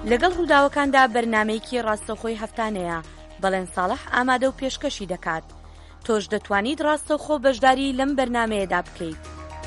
لەگەڵ ڕووداوەکاندا بەرنامەیەکی ڕاستەوخۆی هەفتانەیە بەڵێن ساڵح ئامادە و پێشکەشی دەکات. تۆش دەتوانیت ڕاستەوخۆ بەشداری لەم بەرنامەیەدا بکەیت.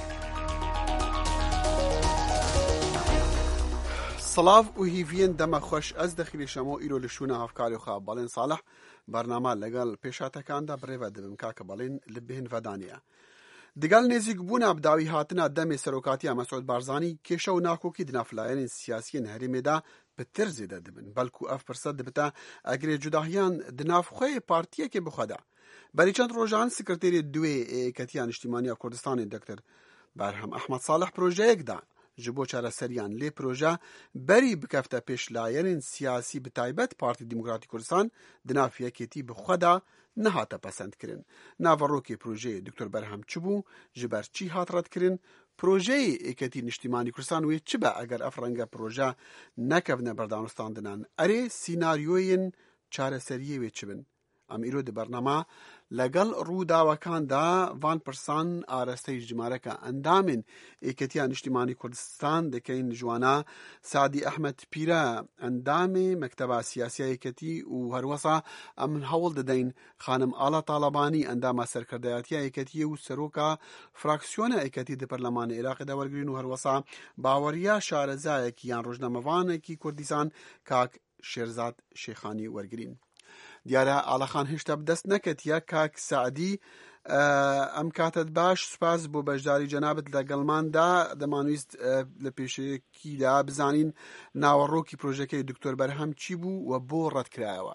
سڵاو و هیڤین دەمە خۆش ئەس دەخیلیشەمە ئیرۆ لە شوونە ئافکاریۆخا بەڵێن ساڵح بەرنامە لەگەڵ پێشاتەکاندا بڕێوە دەبم کاکە بەڵێن لە بهێن ڤەدانەیە. دەگەڵ نێزیک بوونا بداوی هاتنە دەمێ سەرۆکاتیە مەسعود بارزانی کێشە و ناکۆکی دنافلایەنین سیاسیین هەرێمێدا پتر زێدە دەبن بەلکو ئەف پرسە دەبتە ئەگرێ جوداهیان دنافخۆی پارتیەکێ بخۆدا. بەری چەند ڕۆژان سکرتێری دوێ ئێکەتیان نیشتیمانیە کوردستانی دکتۆر بەرهەم ئەحمەد ساڵح پرۆژەیەکدا ji bo çareseriyan lê proje berî bikefte pêşlayerên siyasî bi taybet Partî Demokratîk Kurdistan di nav yekêtî bi xwe de nehate pesendkirin. Naverokê projeyê Dr. Berhem çi bû, ji ber çî hat redkirin? Projeyê êketî Niştîmanî Kurdistan wê çi be eger ev renge proje nekevne berdanûstandinan? Erê sînaryoyên çareseriyê wê çi bin? Em îro di bername لەگەڵ ڕووداوەکاندا van pirsan ئاراستەی ژمارەکە ئەندامên ئێکەتیە نیشتیمانی کوردستان دەکەین جوانە سادی ئەحمەد پیرە ئەندامێ مەکتەبە سیاسیە یەکەتی و هەروەسا ئەم هەوڵ دەدەین خانم ئاڵا تاڵەبانی ئەندامە سەرکردایەتیە یەکەتیە و سەرۆکە فراکسیۆنە ئێکەتی دە پەرلەمانی عێراقیدا وەرگرین و هەروەسا باوەریە شارەزایەکی یان ڕۆژنامەوانێکی کوردستان کاک شێرزاد شێخانی وەرگرین. دیارە ئاڵەخان هێشتا بدەست نەکەتیە کاک سعدی ئەم کاتت باش سوپاس بۆ بەشداری جەنابەت لەگەڵماندا دەمانویست لە پێشەیەکیدا بزانین ناوەڕۆکی پرۆژەکەی دکتۆر بەرهەم چی بوو و بۆ ڕەتکرایەوە.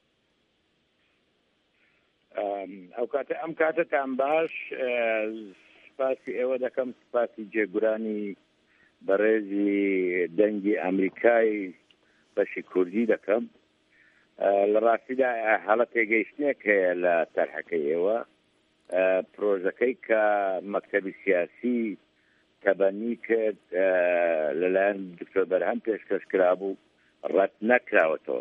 ئەم کاتتان باش سپاسی ئێوە دەکەم سپاسی جێگورانی بەڕێزی دەنگی ئەمریکای بەشی کوردی دەکەم. لە ڕاستیدا هەڵە تێگەیشتنێک هەیە لە تەرحەکەی ئێوە پرۆژەکەی کە مەکتەبی سیاسی تەبەنی کرد لەلایەن دکتۆر بەرهەم پێشکەش کرابوو ڕەت نەکراوەتەوە.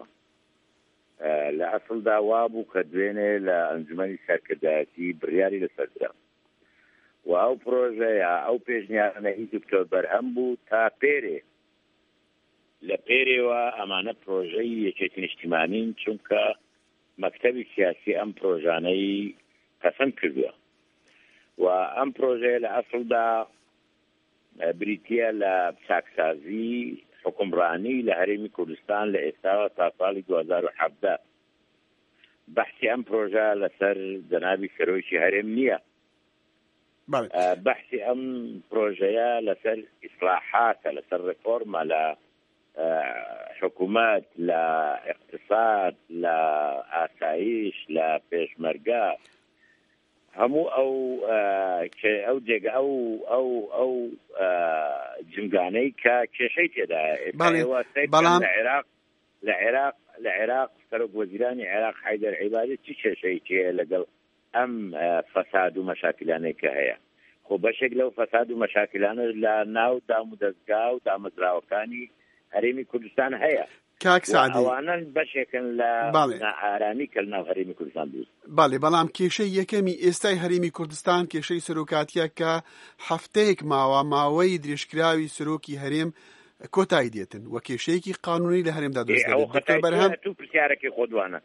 لە ئەسڵدا وا بوو کە دوێنێ لە ئەنجومەنی سەرکردایەتی بڕیاری لەسەردرا و ئەو پرۆژەیە ئەو پێشنیارانەی دکتۆر بەرهەم بوو تا پێرێ لە پێرێوە ئەمانە پرۆژەی یەکێتی نیشتیمانین چونکە مەکتەبی سیاسی ئەم پرۆژانەی پەسەند کردووە و ئەم پرۆژەیە لە ئەسڵدا بریتیە لە چاکسازی حکومڕانی لە هەرێمی کوردستان لە ئێستاوە تا ساڵی 2017. بەحسی ئەم پرۆژە لەسەر جەنابی سەرۆکی هەرێم نییە. بەحسی ئەم پرۆژەیە لەسەر ئیسلاحاتە لەسەر ڕێفۆرمە لە حکوومەت لە اقتصاد لە ئاسایش لە پێشمەرگە هەموو ئەو جێگە ئەو جنگانەی کە کێشەی تێدایە لە عێراق سەرۆک وەزیرانی عێراق حەیدەر عیبادی چی کێشەی تێ لەگەڵ ئەم فەساد و مەشاکلانەی کە هەیە. خۆ بەشێک لەو فەساد و مەشاکلانە لە ناو دام و دەستگا و دامەزراوەکانی هەرێمی کوردستان هەیە. کاک سعدی ئەوانە بەشێکن لە نائارامی کە لەناو هەرێمی کوردستان بوو. باڵێ بەڵام کێشەی یەکەمی ئێستای هەرێمی کوردستان کێشەی سەرۆکاتیە کە هەفتەیەک ماوەی درێژکراوی سەرۆکی هەرێم کۆتایی دێتن و کێشەیەکی قانونی لە هەرێمدا دەست دەکات. بەرهەم تو پرسیارێکی خۆدوانە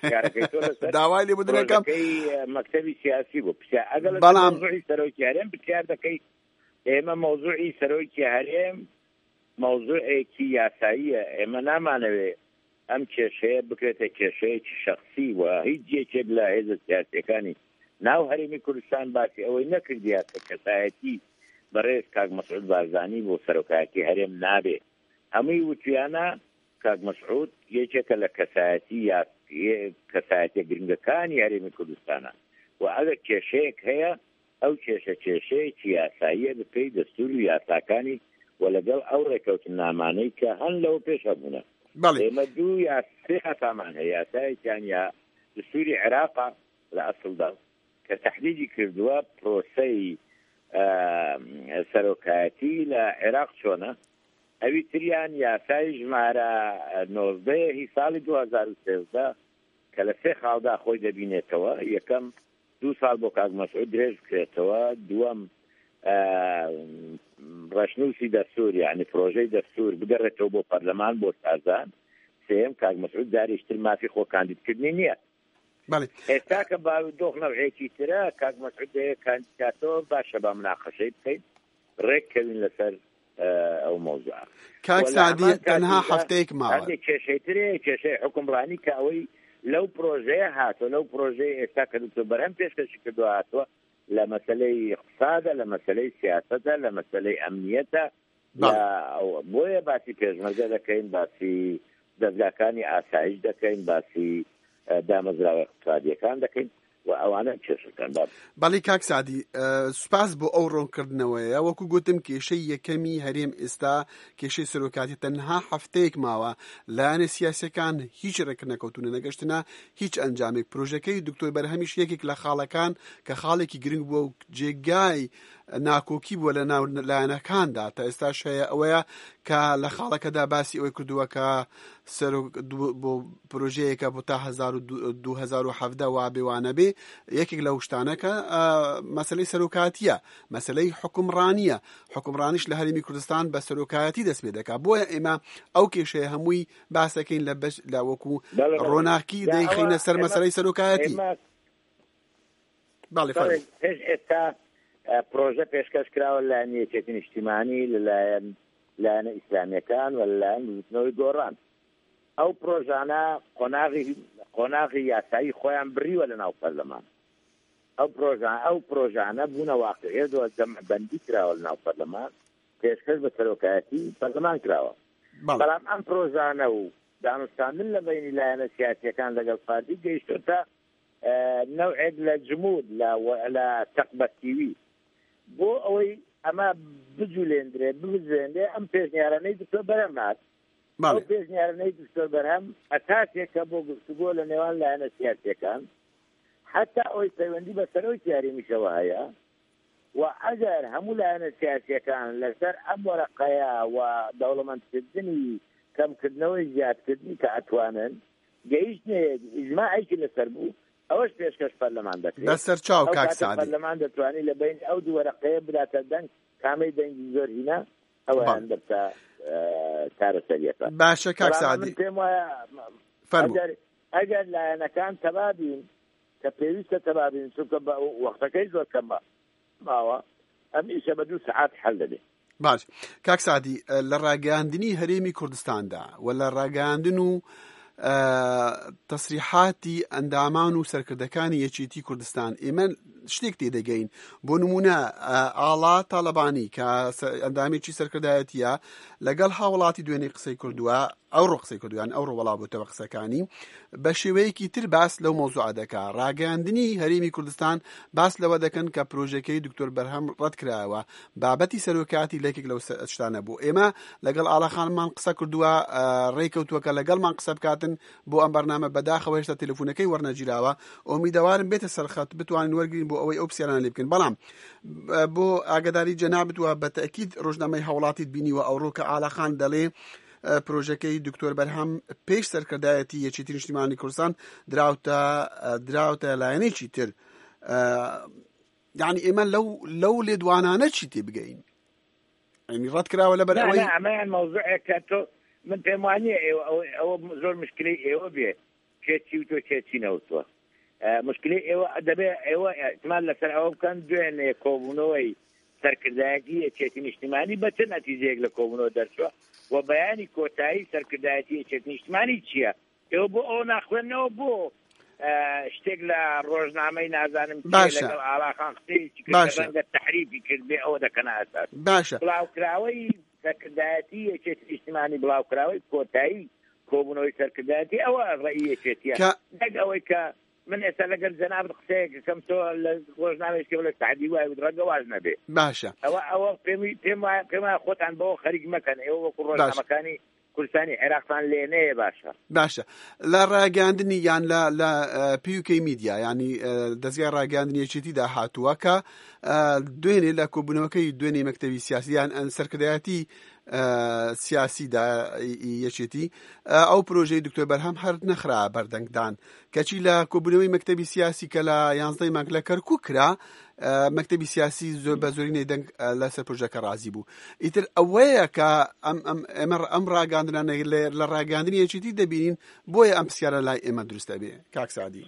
داوای لێ بدنەکەم مەکتەبی سیاسی بوو ئەگەڵ مەوزوعی سەرۆکی هەرێم پرسیار دەکەیت ئێمە مەوزوعی سەرۆکی هەرێم مەوزوعێکی یاساییە. ئێمە نامانەوێ ئەم کێشەیە بکرێتە کێشەیەکی شەخصی و هیچ جێکێک لە هێزە سیاسیەکانی ناو هەرێمی کوردستان باسی ئەوەی نەکردیە کە کەسایەتی بەڕێز کاک مەسعود بارزانی بۆ سەرۆکایەتی هەرێم نابێ. هەمووی وتویانە کاک مەسعود یەکێکە لە کەسایەتیە گرنگەکانی هەرێمی کوردستانە و ئەگەر کێشەیەک هەیە ئەو کێشەیەکی یاساییە بپێی دەستور و یاساکانی و لەگەڵ ئەو ڕێکەوتن نامانەی کە هەن لەو پێش هەبوونە. ئێمە دوو یا سێ هەتامان هەیە یاسایەکیان یا دستوری عێراقا لە ئەسڵدا کە تەحدیدی کردووە پرۆسەی سەرۆکایەتی لە عێراق چۆنە. ئەوی تریان یاسای ژمارە 19 ساڵی 2013 کە لە سێ خاڵدا خۆی دەبینێتەوە. یەکەم 2 ساڵ بۆ کاک مەسعود درێژ بکرێتەوە، دووەم ڕشنووسی دەستور یعنی پرۆژەی دەستور بگەڕێتەوە بۆ پەرلەمان بۆ سازان. سێم کاک مەسعود داریشتر مافی خۆ کاندیدکردنی نییە. ئێستا کە باودۆخ نەوعێکی ترە کاک مەسعود کاندیداتەوە باشە با مناقەشەی بکەیت ڕێککەوین لەسەر ئەو مۆزوع. کاک سعدی تەنها هەفتەیەک ماوە کێشەی ترێ کێشەی حکومڕانی کە ئەوەی لەو پرۆژەیە هاتووە لەو پرۆژەی ئێستا کە دکتۆر بەرهەم پێشکەشی کردو هاتووە لە مەسەلەی اقتصادە لە مەسەلەی سیاسەتە لە مەسەلەی ئەمنیەتە بۆیە باسی پێشمەرگە دەکەین باسی دەستگاکانی ئاسایش دەکەین باسی دامەزراوە اقتصادیەکان دەکەین و ئەوانە کێشەکان بەڵێ کاک سعدی سوپاس بۆ ئەو ڕوونکردنەوەیە وەکو گوتم کێشەی یەکەمی هەرێم ئێستا کێشەی سەرۆکاتی تەنها هەفتەیەک ماوە لایەنە سیاسەکان هیچ ڕێک نەکەوتونە نەگەشتنە هیچ ئەنجامێک پرۆژەکەی دکتۆر بەرهەمیش یەکێک لە خاڵەکان کە خاڵێکی گرنگ بووە و جێگای ناکۆکی بووە لە ناو لایەنەکاندا تا ئێستاش هەیە ئەوەیە کە لە خاڵەکەدا باسی ئەوەی کردووە کە بۆ پرۆژەیەکە بۆ تا 2017 وابێوانە بێ یەکێک لە شتانەکە مەسلەی سەرۆکاتیە مەسلەی حکومڕانیە حکومڕانیش لە هەرێمی کوردستان بە سەرۆکایەتی دەست پێ دەکات بۆیە ئێمە ئەو کێشەیە هەمووی باسەکەین لە وەکو ڕۆناقی دەیخینە سەر مەسلەی سەرۆکایەتی. ئێستا پرۆژە پێشکەش کراوە لە نیەتێتی نیشتیمانی لەلایەنە ئیسلامیەکان و لەلایەن بزنەوەی گۆڕان. ئەو پرۆژانە قۆناغی یاسایی خۆیان بڕیوە لە ناو پەرلەمان. ئەو پرۆژانە بوونە واقعیە جەمعبەندی کراوە لە ناو پەرلەمان پێشکەش بە سەرۆکایەتی پەرلەمان کراوە. بەڵام ئەم پرۆژانە و دانوستاندن لە بینی لایەنە سیاسیەکان لەگەڵ پارتی گەیشتۆتە نەوعێک لە جمود لە تەقبەتیوی بۆ ئەوەی ئەمە بجوولێندرێ ببزێندێ ئەم پێشنیارانەی دکتۆر بەرهەم هات. ئەو پێشنیارانەی دکتۆر بەرهەم ئەساسێکە بۆ گفتوگۆ لە نێوان لایەنە سیاسیەکان حتا ئەوەی پەیوەندی بە سەرۆکی یاریمیشەوە هەیە و ئەگەر هەموو لایەنە سیاسیەکان لەسەر ئەم وەرەقەیە و دەوڵەمەندکردنی کەمکردنەوەی زیادکردنی کە ئەتوانن گەیشتنێ ئیجماعێکی لەسەر بوو ئەوەش پێشکەش پەرلەمان دەکرێت بەسەر چاو کاک سعدی پەرلەمان دەتوانێت لە بین ئەو دوو وەرەقەیە براتە دەنگ کامەی دەنگی زۆر هینە ئەوەیان دەبتە کارەسەریەکە. باشە کاک سعدی پێم وایە ئەگەر لایەنەکان تەبابین کە پێویستە تەبابین چونکە وەختەکەی زۆر کەمە ماوە ئەم ئیشە بە 2 سەعات حەل دەبێت. باش کاک سعدی لە ڕاگەاندنی هەرێمی کوردستاندا و لە ڕاگەاندن و تەسریحاتی ئەندامان و سەرکردەکانی یەکێتی کوردستان ئێمە شتێک تێدەگەین بۆ نمونە ئاڵا تاالبانی کە ئەندامێکی سەرکردایەتیە لەگەڵ هاوڵاتی دوێنێ قسەی کردووە ئەوڕۆ قسەی کردویان ئەوڕۆ وەڵا بۆتەوە قسەکانی بە شێوەیەکی تر باس لەو مۆزوع دەکا ڕاگەاندنی هەرێمی کوردستان باس لەوە دەکەن کە پرۆژەکەی دکتۆر بەرهەم ڕەت کرایەوە بابەتی سەرۆکاتی لەکێک لەو شتانە بوو ئێمە لەگەڵ ئاڵاخانمان قسە کردووە ڕێکەوتووە لەگەڵمان قسە بکاتن بۆ ئەم بەرنامە بەداخەوە هێشتا تەلەفۆنەکەی وەرنەگیراوە ئومیدەوارم بێتە سەرخەت بتوانین وەرگین بۆ ئەوەی ئەو پرسیارانە لێ بکەن بەڵام بۆ ئاگاداری جەنابەت وە بە تەئکید ڕۆژنامەی هەوڵاتیت بینیوە ئەوڕۆ کە ئاڵاخان دەڵێ پرۆژەکەی دکتۆر بەرهەم پێش سەرکردایەتی یەکێتی نیشتیمانی کوردستان دراوتە لایەنێکی تر یعنی ئێمە لەو لێدوانانە چی تێ بگەین ینی ڕەت کراوە لەبەر ئەوەی ئەمەیان مەوزوعێکە تۆ من پێم وانییە ئەوە زۆر مشکلەی ئێوە بێ کێچی و تۆ کێچی نەوتووە مشکلەی ئێوە دەبێ ئێوە احتمال لەسەر ئەوە بکەن دوێنێ کۆبوونەوەی سەرکردایەتی یەکێتی نیشتیمانی بە چ نەتیجەیەک لە کۆبوونەوە دەرچووە و بەیانی کۆتایی سەرکردایەتی یەکێتی نیشتیمانی چییە؟ ئێوە بۆ ئەو ناخوێنەوە بۆ شتێک لە ڕۆژنامەی نازانم لەگەڵ ئاڵاخان قسەیەکی کردە تەحریفی کرد بێ ئەوە دەکەنە ئەساس باشە بڵاوکراوەی سەرکردایەتی یەکێتی نیشتیمانی بڵاوکراوەی کۆتایی کۆبوونەوەی سەرکردایەتی ئەوە ڕێی یەکێتیە نەک ئەوەی کە من ئێستا لەگەر جەنابەت قسەیەک کەم تۆ لە ڕۆژنامەیەکی لە سعدی وای ڕەگە واز نەبێ باشە ئەوە پێم وایە خۆتان بەوە خەریک مەکەن ئێوە وەکو ڕۆژنامەکانی کوردستانی عێراقتان لێنەیە باشە لە ڕاگەاندنی یان لە پیوکەی میدیا ینی دەستگای ڕاگەاندنی یەکێتیدا هاتووە کە دوێنێ لە کۆبوونەوەکەی دوێنێ مەکتەبی سیاسییان سەرکردایەتی سیاسیدا یەکێتی ئەو پرۆژەی دکتۆر بەرهەم هەر نەخرا بەردەنگدان کەچی لە کۆبوونەوەی مەکتەبی سیاسی کە لە 11 مانگ لە کەرکووک کرا مەکتەبی سیاسی زۆر بە زۆرینەی دەنگ لەسەر پرۆژەکە ڕازی بوو. ئیتر ئەوەیە کە ئێمە ئەم ڕاگەاندنانە لە ڕاگەاندنی یەکێتی دەبینین بۆیە ئەم پرسیارە لای ئێمە دروستە بێ. کاک سعدی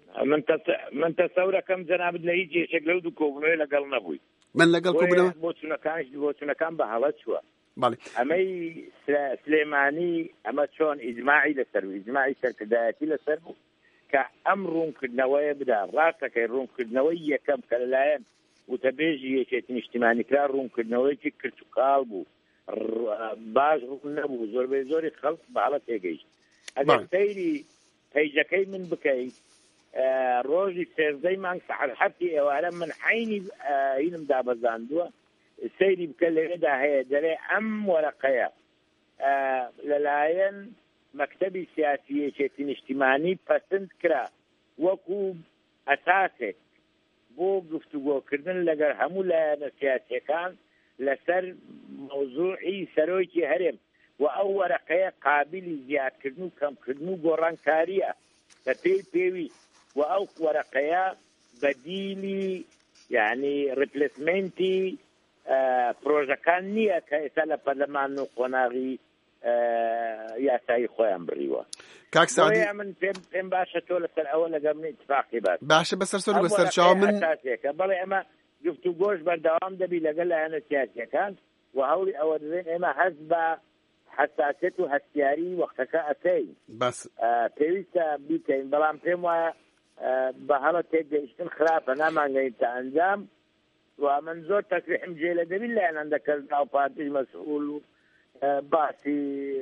من تەسەورەکەم جەنابەت لە هیچ یەکێک لەو دوو کۆبوونەوەی لەگەڵ نەبووی. من لەگەڵ کۆبوونەوە بۆچوونەکان بە هەڵە چووە. ئەمەی سلێمانی ئەمە چۆن ئیجماعی لەسەر بوو، ئیجماعی سەرکردایەتی لەسەر بوو کە ئەم ڕوونکردنەوەیە بدا. ڕاستەکەی ڕوونکردنەوەی یەکەم کە لەلایەن وتەبێژی یەکێتی نیشتیمانی کرا ڕوونکردنەوەیکی کرچوقاڵ بوو، باش ڕوون نەبوو، زۆربەی زۆری خەڵک بە هەڵە تێگەیشت. ئەگەر سەیری پەیجەکەی من بکەیت ڕۆژی سێزدەی مانگ سەعات هەفتی ئێوارە من عینی هینم دابەزاندووە سەیری بکە لەوێدا هەیە دەرێ ئەم وەرەقەیە لەلایەن مەکتەبی سیاسی یەکێتی نیشتیمانی پەسەند کرا وەکو ئەساسێک بۆ گفتوگۆکردن لەگەڵ هەموو لایەنە سیاسیەکان لەسەر مەوزوعی سەرۆکی هەرێم و ئەو وەرەقەیە قابلی زیادکردن و کەمکردن و گۆڕانکاریە بە پێویست و ئەو وەرەقەیە بەدیلی یعنی ڕپلسمنتی پرۆژەکان نییە کە ئێستا لە پەرلەمان و قۆناغی یاسایی خۆیان بڕیوە. کاک سعدی من پێم باشە تۆ لەسەر ئەوە لەگەڵ من اتفاقی باشە بەسەر سەر و بەسەر چاو من بەڵێ ئەمە گفتوگۆش بەردەوام دەبی لەگەڵ لایەنە سیاسیەکان و هەوڵی ئەوە دەبێن ئێمە هەست بە حساسیت و هەستیاری وەختەکە ئەکەین پێویستە بیکەین. بەڵام پێم وایە بە هەڵە تێگەیشتن خراپە نامانگەین تا ئەنجام و من زۆر تەکریحم جێ لە دەبین لایەن هەندێک ناو پارتیش مەسئول و باسی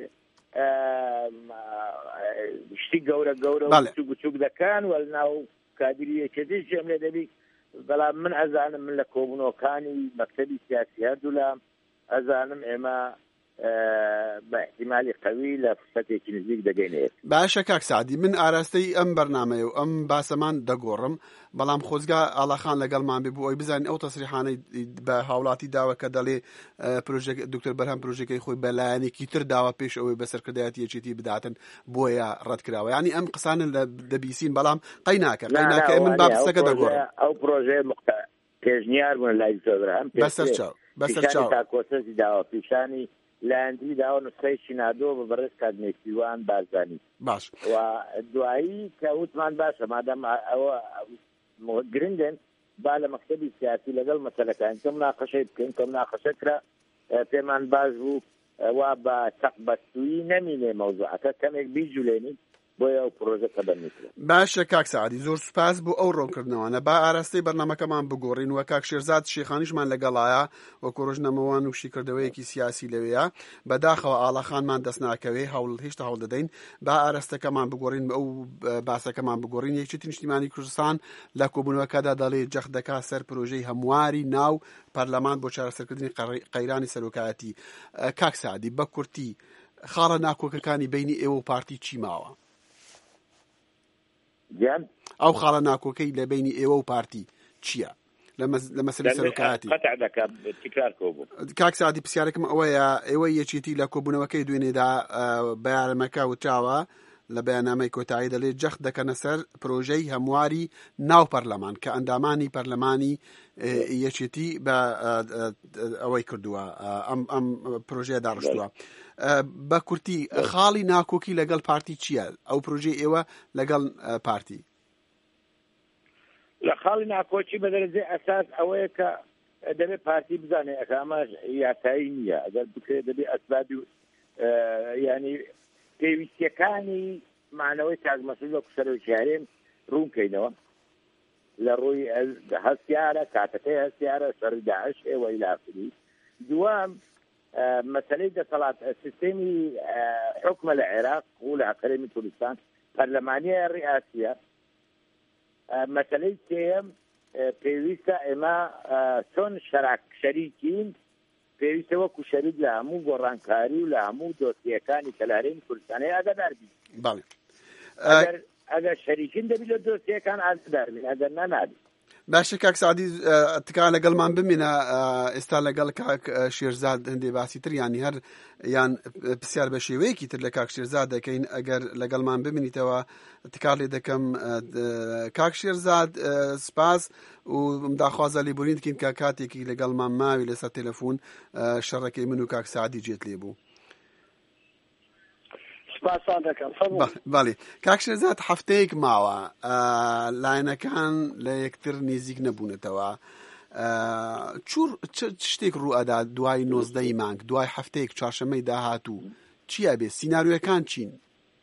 شتی گەورە بچووک دەکەن و ناو کادری یەکێتیش جێم لێ دەبی. بەڵام من ئەزانم من لە کۆبوونەوەکانی مەکتەبی سیاسی هەردوو لام ئەزانم ئێمە بە احتیمالی قوی لە فرسەتێکی نزیک دەگەینێت. باشە کاک سعدی من ئاراستەی ئەم بەرنامەیە و ئەم باسەمان دەگۆڕم بەڵام خۆزگا ئاڵاخان لەگەڵمان بێ بۆ ئەوی بزانین ئەو تەسریحانەی بە هاوڵاتی داوە کە دەڵێ دکتۆر بەرهەم پرۆژەکەی خۆی بەلایەنێکی تر داوە پێش ئەوەی بەسەرکردایەتی یەکێتی بداتن بۆیە ڕەتکراوە. ینی ئەم قسانە دەبیسین بەڵام قەی ناکە من بابسەکە دەگۆڕم. ئەو پرۆژەیە پێشنیار بوون لای دکتۆر بەرهەم بەسەر چاو تاکۆسەسی داوە پیشانی لاندی داوە نسخەیەکی نادۆ بە بەڕێز کاتمێکیوان بازانی باش و دوایی کە وتمان باشە مادەم ئەوە گرنگن با لە مەکتەبی سیاسی لەگەڵ مەسەلەکان کە مناقەشەی بکەین کە مناقەشە کرا پێمان باش بوو وا بە تەقبەستویی نەمینێ مەوزوعەکە کەمێک بیجولێنین بۆیە ئەو پرۆژەکە بەرنیکرێ. باشە کاک سعدی زۆر سوپاس بۆ ئەو ڕوونکردنەوەنە با ئاراستەی بەرنامەکەمان بگۆڕین و کاک شێرزاد شێخانیشمان لەگەڵایە وەکو ڕۆژنەمەوان و شیکردەوەیەکی سیاسی لەوەیە بەداخەوە ئاڵاخانمان دەست ناکەوێ هێشتا هەوڵ دەدەین با ئاراستەکەمان بگۆڕین بە ئەو باسەکەمان بگۆڕین. یەکێتی نیشتیمانی کوردستان لە کۆبوونەوەکەدا دەڵێ جەخ دەکات سەر پرۆژەی هەمواری ناو پەرلەمان بۆ چارەسەرکردنی قەیرانی سەرۆکایەتی. کاک سعدی بە کورتی خاڵە ناکۆکەکانی بینی ئێوە و پارتی چی ماوە؟ ئەو خاڵە ناکۆکەی لە بینی ئێوە و پارتی چییە لە مەسەلەی سەرۆکایەتی؟ کاک سعدی پرسیارێکم ئەوەیە ئێوە یەکێتی لە کۆبوونەوەکەی دوێنێدا بەیانمەکە وتراوە لە بەیاننامەی کۆتایی دەڵێت جەخت دەکەنە سەر پرۆژەی هەمواری ناو پەرلەمان کە ئەندامانی پەرلەمانی یەکێتی بە ئەوەی کردووە ئەم پرۆژەیە داڕشتووە. بە کورتی خاڵی ناکۆکی لەگەڵ پارتی چییە؟ ئەو پرۆژەی ئێوە لەگەڵ پارتی لە خاڵی ناکۆکی بە دەرەجەی ئەساس ئەوەیە کە دەبێت پارتی بزانێ ئەمە یاسایی نییە ئەگەر بکرێت دەبێت ئەسبابی ینی پێویستیەکانی مانەوەی تاگمەسوول وەکو سەرۆکی هەرێم ڕوونکەینەوە لە ڕووی هەستیارە کاتەکەی هەستیارە شەڕی داعش ئێوە ئیلاخری. دوام مەسەلەی دەسەڵات سیستەمی حکومە لە عێراق و لە هەقەرەمی کوردستان پەرلەمانیە ڕئاسیە. مەسەلەی سێم پێویستە ئێمە چۆن شەریکین پێویستە وەکو شەریک لە هەموو گۆڕانکاری و لە هەموو دۆسیەکانی کە لە هەرێمی کوردستانەیە ئاگادار بین. ئەگەر شەریکین دەبی لە دۆسیەکان ئاگادار بین ئەگەر نەنابی. باشە کاک سعدی تکا لەگەڵمان بمینە ئێستا لەگەڵ کاک شێرزاد هەندێ باسی تر ینی هەر یان پرسیار بە شێوەیەکی تر لە کاک شێرزاد دەکەین ئەگەر لەگەڵمان ببینیتەوە تکا لێ دەکەم کاک شێرزاد سپاس و داخوازە لێبوورین دکەین کە کاتێکی لەگەڵمان ماوی لەسەر تەلەفۆن شەڕەکەی من و کاک سعدی جێت لێ بوو. باڵێ کاک شێرزاد هەفتەیەک ماوە لایەنەکان لە یەکتر نزیک نەبوونەتەوە شتێک ڕوو ئەدا دوای 19 مانگ دوای هەفتەیەک چوارشەممەی داهاتوو چیە بێ سیناریۆیەکان چین؟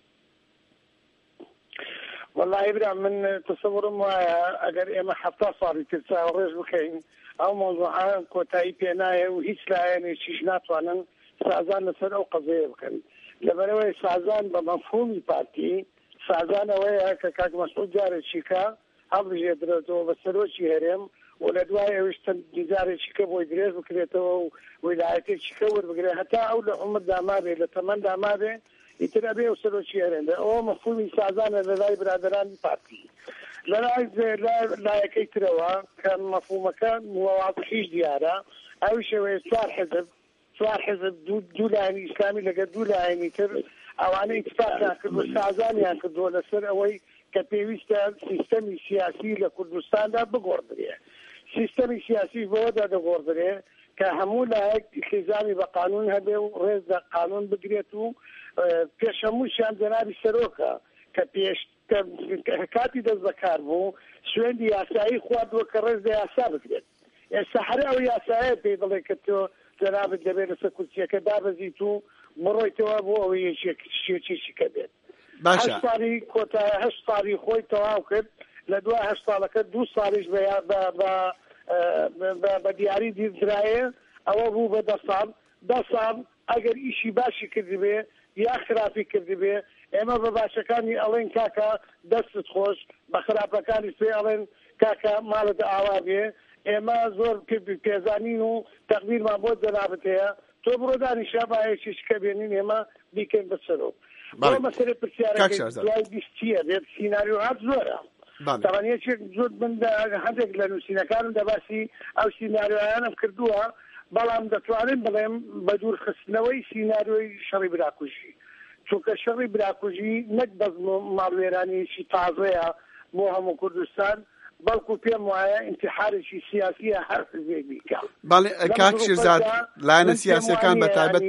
والله برا من تصورم وایە ئەگەر ئێمە هەفتا ساڵی تر چاوەڕێژ بکەین ئەو مۆزوعان کۆتایی پێ نایە و هیچ لایەنێکیش ناتوانن سازان لەسەر ئەو قەزەیە بکەن لەبەرەوەی سازان بە مەفهومی پارتی سازان ئەوەیە کە کاک مەسعود جارێکی کە هەڵبژێدرێتەوە بە سەرۆکی هەرێم و لە دوای ئەویش جارێکی کە بۆی درێژ بکرێتەوە و ویلایەتێکی کە وەربگرێت هەتا ئەو لە عومر دامابێ لە تەمەن دامابێ ئیتر ئەبێ و سەرۆکی هەرێم ئەوە مەفهومی سازانە لە لای برادرانی پارتی لە لایەکەی ترەوە کە مەفهومەکە واضحیش دیارە ئەویش ئەوەیە چوار حزب دوو لایەنی ئیسلامی لەگەڵ دوو لایەنی تر ئەوانەی اتفاقیان کردو سازانیان کردووە لەسەر ئەوەی کە پێویستە سیستەمی سیاسی لە کوردستاندا بگۆڕدرێ سیستەمی سیاسی بۆدا دەگۆڕدرێ کە هەموو لایەک خێزانی بە قانون هەبێ و ڕێز لە قانون بگرێت و پێش هەمووشیان جەنابی سەرۆکە کە پێش کاتی دەست بەکار بوو سوێندی یاسایی خواردووە کە ڕێز لە یاسا بگرێت ئێستا هەر ئەو یاسایە پێی دەڵێ کە تۆ جەنابت دەبێت لەسەر کورسیەکە دابەزیت و بڕۆیتەوە بۆ ئەوەی یەکێکی کە بێت هەشت ساڵی خۆی تەواو کرد لە دوای هەشت ساڵەکە دوو ساڵیش بە دیاری دیرایە ئەوە بوو بە 10 ساڵ ئەگەر ئیشی باشی کردی بێ یا خراپی کردی بێ ئێمە بە باشەکانی ئەڵێن کاکە دەستت خۆش بە خراپەکانی پێ ئەڵێن کاکە ماڵت ئاوا بێ ئێمە زۆر پێزانین و تەقدیرمان بۆ جەنابەت هەیە تۆ بڕۆ دانیشا باەکی شکە بێنین ئێمە بیکەین بەسەرۆ بۆ مەسەلە پرسیارەکەی دوای بیستیە بێت سیناریۆهات زۆرە تەوانەیەکێک زۆر من هەندێک لە نووسینەکانم دەباسی ئەو سیناریۆیانم کردووە بەڵام دەتوانین بڵێم بە دوورخستنەوەی سیناریۆی شەڕی براکوژی چونکە شەڕی براکوژی نەک بەس ماڵوێرانیشی تازەیە بۆ هەموو کوردستان بەڵکو پێم وایە ئینتیحارێکی سیاسیە هەر حزبێک بیکە بەڵێ کاک شێرزاد لایەنە سیاسیەکان بە تایبەت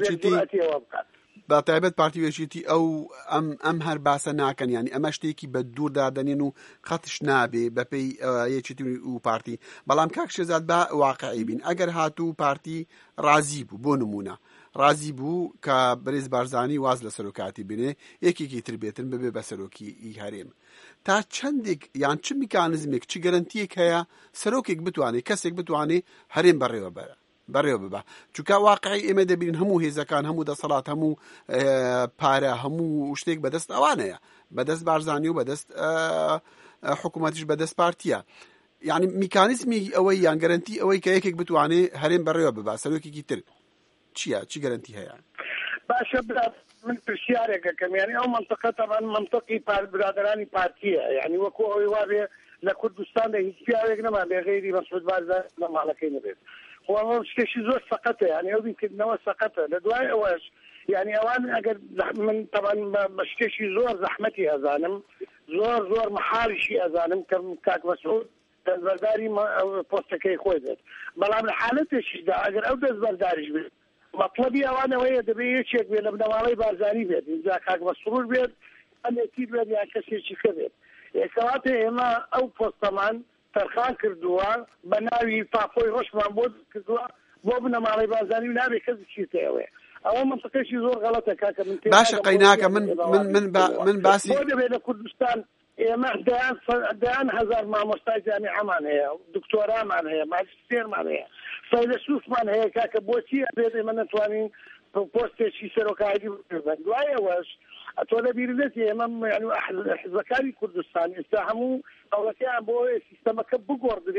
پارتی یەکێتی ئەو ئەم هەر باسە ناکەن ینی ئەمە شتێکی بە دووردادەنین و خەتش نابێ بەپێی یەکێتی و پارتی بەڵام کاک شێرزاد بە واقعی بین ئەگەر هاتوو پارتی ڕازی بوو بۆ نمونە ڕازی بوو کە بەرێز بارزانی واز لە سەرۆکاتی بنێ یەکێکی تر بێتن ببێ بە سەرۆکی هەرێم تا چەندێک یان چ میکانزمێک چ گەرنتیەک هەیە سەرۆکێک بتوانێت کەسێک بتوانێت هەرێم بەڕێوە ببە چونکە واقعی ئێمە دەبین هەموو هێزەکان هەموو دەسەڵات هەموو پارە هەموو شتێک بەدەست ئەوانەیە بەدەست بارزانی و بەدەست حکوومەتیش بەدەست پارتیە یعنی میکانیزمی ئەوەی یان گەرنتی ئەوەی کە یەکێک بتوانێت هەرێم بەڕێوە ببە سەرۆکێکی تر چییە چی گەرنتی هەیە باشە من پرسیارێکەکەم یعنی ئەو منطقە تەمان منطقی برادرانی پارتیە یعنی وەکو ئەوەی وابێ لە کوردستاندا هیچ پیاوێک نەما بێ غەیری مەسعود بارزانی لە ماڵەکەی نەبێت وەڵام شتێکی زۆر سەقەتە یعنی ئەو بیکردنەوە سەقەتە لە دوای ئەوەش یعنی ئەوان ئەگەر من تەمان بە شتێکی زۆر زەحمەتی ئەزانم زۆر محاڵیشی ئەزانم کە کاک مەسعود دەستبەرداری پۆستەکەی خۆی بێت بەڵام لە حالەتێکیشدا ئەگەر ئەو دەستبەرداریش بێت مطلبی ئەوانەوەیە دەبێت یەکێک بێت لە بنەماڵەی بارزانی بێت اینجا کاک مەسعود بێت ئەمێتی بێت یان کەسێکی کە بێت کەواتە ئێمە ئەو پۆستەمان تەرخان کردووە بە ناوی پاپۆی ڕۆژمان بۆ کردووە بۆ بنەماڵەی بارزانی و نابێت کەس چیتەوەێ ئەوە منطقەیەکی زۆر غەڵەتە کاکە من باشە قەیناکە من باسی بۆ دەبێت لە کوردستان ئێمە دەیان هەزار مامۆستای جامیعەمان هەیە دکتۆرامان هەیە ماجستێرمان هەیە فەیلسوفمان هەیە کاکە بۆچی ئەبێت ئێمە نەتوانین پۆستێکی سەرۆکایەتی بکردن دوای ئەوەش ئەتۆ لەبیرنێتی ئێمە حزبەکانی کوردستان ئێستا هەموو ئەوڵەتیان بۆ سیستەمەکە بگۆڕدرێ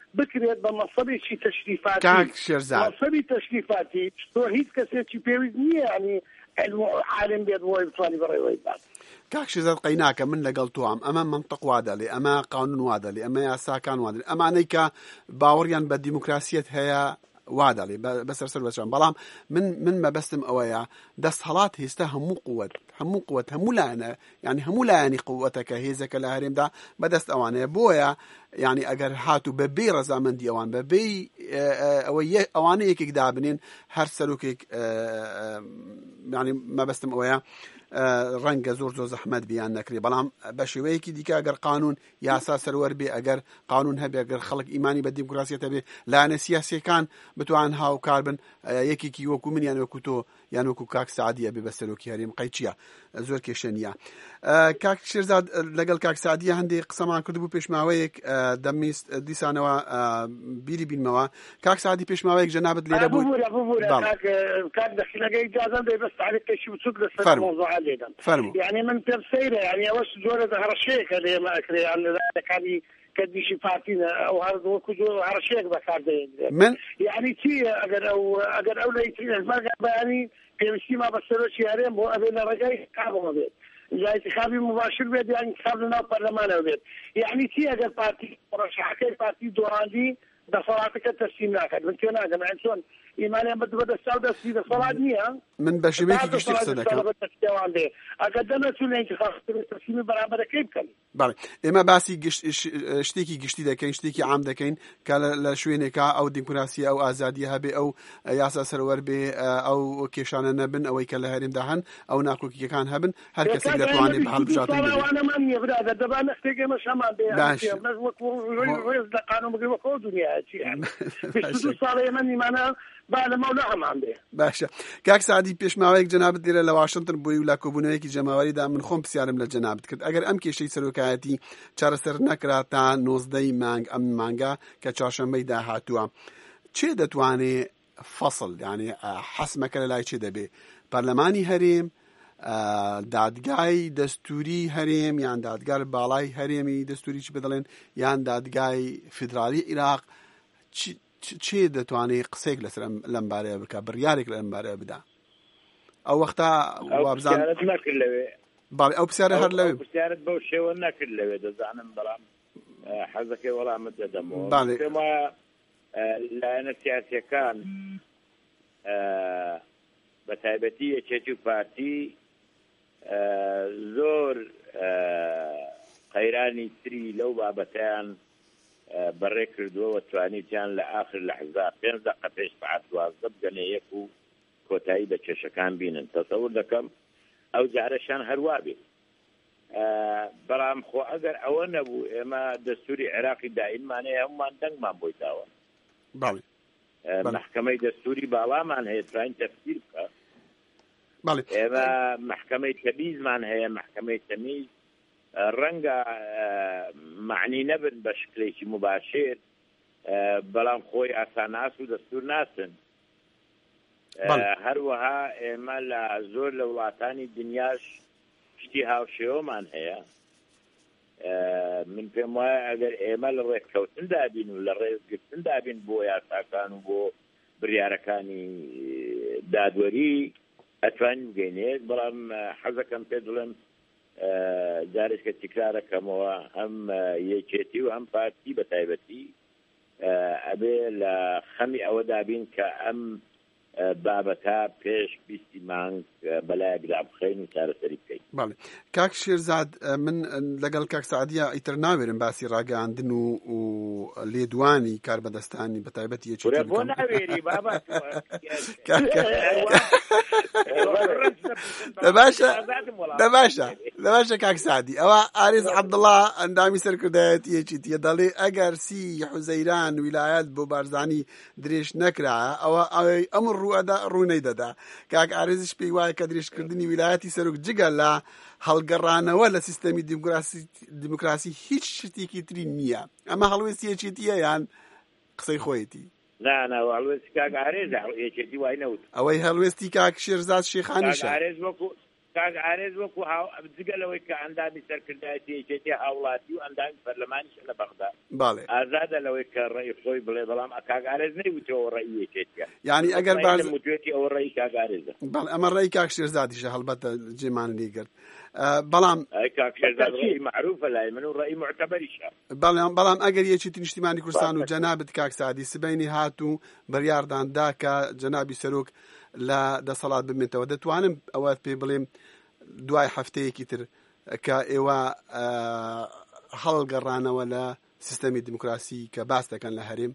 بکرێت بە مەسەبێکی تەشریفاتی کاک شێرزاد مەسەبی تەشریفاتی تۆ هیچ کەسێکی پێویست نییە ینی علم و عالم بێت بۆی بتوانی بەڕێوەی بات. کاک شێرزاد قەیناکە من لەگەڵ تۆم ئەمە منطق وا دەڵێ ئەمە قانون وا دەڵێ ئەمە یاساکان وا دەڵێ ئەمانەی کە باوەڕیان بە دیموکراسیەت هەیە وا دەڵێ بەسەر بەچان بەڵام من مەبەستم ئەوەیە دەستهەڵات هێستا هەموو قووەت هەموو لایەنە ینی هەموو لایەنی قووەتەکە هێزەکە لە هەرێمدا بەدەست ئەوانەیە بۆیە ینی ئەگەر هاتوو بەبێ ڕەزامەندی ئەوان بەبێ ئەوانە یەکێک دابنێن هەر سەرۆکێک ینی مەبەستم ئەوەیە ڕەنگە زۆر زەحمەت بیان نەکرێ بەڵام بە شێوەیەکی دیکە ئەگەر قانون یاسا سەروەر بێ ئەگەر قانون هەبێ ئەگەر خەڵک ئیمانی بە دیموکراسیەتە بێ لایەنە سیاسیەکان بتوان هاوکار بن یەکێکی وەکو من یان وەکو تۆ یان وەکو کاک سعدیە بێ بە سەرۆکی هەرێم قەیچیە زۆر کێشە نییە. کاک شێرزاد لەگەڵ کاک سعدیە هەندێک قسەمان کردبوو پێشماوەیەک دەمویست دیسانەوە بیری بینمەوە. کاک سعدی پێشماوەیەک جەنابەت لێرە بوو کاک دەخیلەکەی اجازەم دەی بەس تعلیقێکی بچووک لەسەر مۆزوعە لێدەم. یعنی من پێم سەیرە یعنی ئەوەش جۆرە هەڕەشەیەکە لێمە ئەکرێ لەکانی کەدیشی پارتینە ئەو هەردووەکو هەڕەشەیەک بەکاردەهێنرێت من یعنی چییە ئەگەر ئەو لە ئیترینەژمەرگە بەیانی پێویستیما بە سەرۆکی هەرێم بۆ ئەبێ لە ڕێگای انتخابەوە بێت یا انتخابی مباشر بێت یا انتخاب لەناو پەرلەمانەوە بێت یعنی چی ئەگەر پارتی ڕەشەکەی پارتی دۆڕاندی دەسەڵاتەکە تەسلیم ناکات من تێ ناگەم چۆن ئیمانیان بەدەستا و دەستی دەسەڵات نییە من بە شێوەیەکی گشتی قسە دەکەم ئەگەر دەمەچون لە انتخاب تەسلیمی بەرامبەرەکەی بکەن. بەڵێ ئێمە باسی شتێکی گشتی دەکەین شتێکی عام دەکەین کە لە شوێنێکە ئەو دیموکراسی ئەو ئازادی هەبێ ئەو یاسا سەروەر بێ ئەو کێشانە نەبن ئەوەی کە لە هەرێمدا هەن ئەو ناکۆکیەکان هەبن هەر کەسێک دەتوانێت بە هەڵبژاتن باشە. کاک سعدی پێشماوەیەک جەنابەت لێرە لە واشنگتن بووی و لە کۆبوونەوەیەکی جەماوەریدا من خۆم پرسیارم لە جەنابەت کرد ئەگەر ئەم کێشەی سەرۆکایەتی چارەسەر نەکرا تا 19 مانگ ئەم مانگە کە چوارشەممەی داهاتووە چێ دەتوانێت فەسڵ یعنی حەسمەکە لە لای چێ دەبێ پەرلەمانی هەرێم دادگای دەستوری هەرێم یان دادگار باڵای هەرێمی دەستوری چی بدەڵێن یان دادگای فیدرالی عێراق چێ دەتوانێت قسێک لەسەر لەم بارەیە بکە بڕیارێک لەم بارەیە بدا ئەو وەختە وابزان نەکرد لەوێ باڵێ ئەو پرسیارە هەر لەوێ پرسیارت بەو شێوە نەکرد لەوێ دەزانم بەڵام حەزەکەی وەڵامت دەدەمەوە پێمە لایەنە سیاسیەکان بە تایبەتی یەکێتی و پارتی زۆر قەیرانی تری لەو بابەتیان بەڕێ کردووە توانیتیان لە ئاخر لەحزا 5 دقیقە پێش سەعات 12 بگەنێ یەک و کۆتایی بە کێشەکان بینن تەسەوور دەکەم ئەو جارەشان هەروە بێت بەڵام خۆ ئەگەر ئەوە نەبوو ئێمە دەستوری عێراقی دائینمانەیە هەمومان دەنگمان بۆی داوە محکەمەی دەستوری باڵامان هەیە توانین تەفسیر بکە ئێمە محکەمەی تەمیزمان هەیە محکەمەی تەمیز ڕەنگە معنی نەبن بە شکلێکی مباشر بەڵام خۆی ئاساناس و دەستور ناسن هەروەها ئێمە لە زۆر لە وڵاتانی دنیاش شتی هاوشێوەمان هەیە من پێم وایە ئەگەر ئێمە لە ڕێککەوتن دابین و لە ڕێزگرتن دابین بۆ یاساکان و بۆ بڕیارەکانی دادوەری ئەتوانین بگەینێت بەڵام حەزەکەم پێ دڵێم جارێککە تیکرارەکەمەوە هەم یەکێتی و هەم پارتی بە تایبەتی ئەبێ لە خەمی ئەوە دابین کە ئەم بابەتە پێش 20 مانگ بەلایەکدا بخەین و چارەسەری بکەین. باڵێ کاک شێرزاد من لەگەڵ کاک سعدیە ئیتر ناوێرم باسی ڕاگەاندن و لێدوانی کاربەدەستانی بە تایبەتی یەکێتی بۆ ناوێری بابا باشە کاک سعدی ئەوە ئارێز عەبدوڵڵا ئەندامی سەرکردایەتی یەکێتیە دەڵێ ئەگەر سی حوزەیران ویلایەت بۆ بارزانی درێژ نەکرایە ئەوە ئەم ڕوونەی دەدا کاک ئارێزش پێی وایە کە درێژکردنی ویلایەتی سەرۆک جگە لە هەڵگەڕانەوە لە سیستەمی دیموکراسی هیچ شتێکی تری نییە ئەمە هەڵوێستی یەکێتیە یان قسەی خۆیەتی هەڵوێستی کاک ئارێز یەکێتی وای نەوت ئەوەی هەڵوێستی کاک شێرزاد شێخانیشە کاک ئارێز وەکو جگە لەوەی کە ئەندامی سەرکردایەتی هاوڵاتی و ئەندامی پەرلەمانیش لە بەغدا ئازادە لەوەی کە ڕێی خۆی بڵێ بەڵام کاک ئارێز نەیوتەوە ڕێی یەکێتیە یعنی ئەگەر موتوێتی ئەوە ڕێی کاک ئارێزە ئەمە ڕێی کاک شێرزادیشە هەڵبەتە جێمان لێگرت بەڵام کاک شێرزاد ڕێی معروفە لای من و ڕێی معتەبەریشە بەڵام ئەگەر یەکێتی نیشتیمانی کوردستان و جەنابەت کاک سعدی سبەینی هات و بڕیارداندا کە جەنابی سەرۆک لە دەسەڵات بمێتەوە دەتوانم ئەوە پێ بڵێم دوای هەفتەیەکی تر کە ئێوە هەڵگەڕانەوە لە سیستەمی دیموکراسی کە باس دەکەن لە هەرێم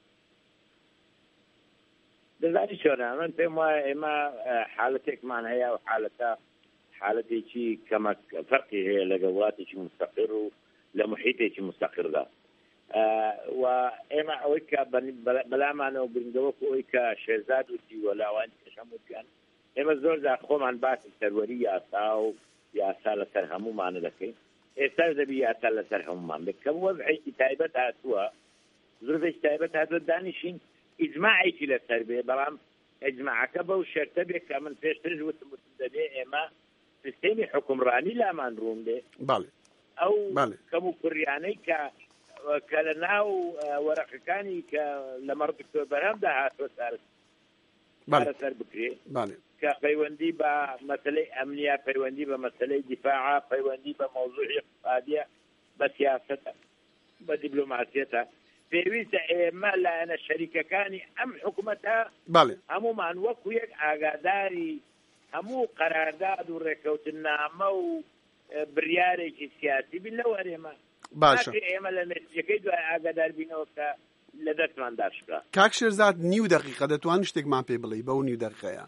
دەزانی چۆنە من پێم وایە ئێمە حالەتێکمان هەیە و حالەتێکی کەمە فەرقی هەیە لەگەڵ وڵاتێکی مستەقر و لە محیتێکی مستەقردا و ئێمە ئەوەی کە بەلامانەوە برنگەوەکو ئەوەی کە شێرزاد وتی و لاوانی کەشەموتیان ئێمە زۆر جار خۆمان باسی سەروەری یاسا و یاسا لەسەر هەموومانە دەکەین ئێستا دەبی یاسا لەسەر هەموومان بکەم وەزعێکی تایبەت هاتووە زۆرێکی تایبەت هاتووە دانیشین ئیجماعێکی لەسەر بێ بەڵام ئیجماعەکە بەو شەرتە بێ کە من پێشترش وتم دەبێ ئێمە سیستەمی حکومڕانی لامان ڕوون بێ ئەو کەم و کوڕیانەی کە لە ناو وەرەقەکانی کە لە مەڕدکتۆر بەرامدا هاتووە سەر بکرێ کە پەیوەندی بە مەسەلەی ئەمنیە پەیوەندی بە مەسەلەی دیفاعە پەیوەندی بە مەوزوعی اقتصادیە بە سیاسەتە بە دیبلۆماسیەتە پێویستە ئێمە لایەنە شەریکەکانی ئەم حکوومەتە هەمومان وەکو یەک ئاگاداری هەموو قەرارداد و ڕێکەوتنامە و بڕیارێکی سیاسی بین لەو هەرێمە باشە ئێمە لە نەتیجەکەی دوای ئاگادار بینەوە کە لە دەستمان داشکا کاک شێرزاد نیو دقیقە دەتوان شتێکمان پێ بڵێ بەو نیو دقیقەیە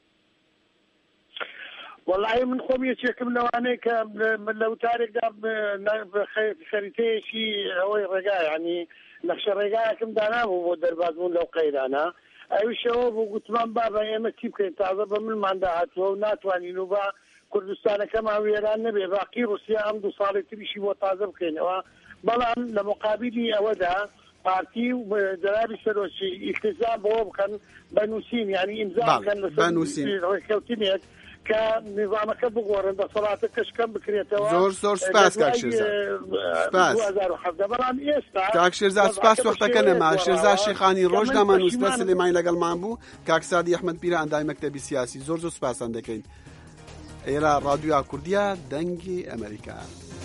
والله من خۆم یەکێکم لەوانەیە کە لە وتارێکدا خەریتەیەکی ئەوەی ڕێگا ینی نەخشە ڕێگایەکم دانابوو بۆ دەربازبوون لەو قەیرانە ئەویشەوە بۆ گوتمان بابە ئێمە چی بکەین تازە بە منماندا هاتووە و ناتوانین و بە کوردستانەکەمان وێران نەبێ باقی رووسیا ئەم 2 ساڵی تریشی بۆ تازە بکەینەوە بەڵام لە مقابلی ئەوەدا پارتی و جەنابی سەرۆکی ئیلتزام بۆ بکەن بەنووسین یعنی ئیمزا بکەن لەسەر ڕێککەوتنێک کە نظامەکە بگۆڕن دەسەڵاتە کەشکەم بکرێتەوە زۆر سپاس کاک شێرزاد بەڵام ئێستا کاک شێرزاد سپاس وەختەکە نەما شێرزاد شێخانی ڕۆژنامە نووسرە سلێمانی لەگەڵمان بوو کاک سادی ئەحمەد پیرە ئەندای مەکتەبی سیاسی زۆر سپاسان دەکەین ئێرە ڕادیۆ کوردیە دەنگی ئەمریکا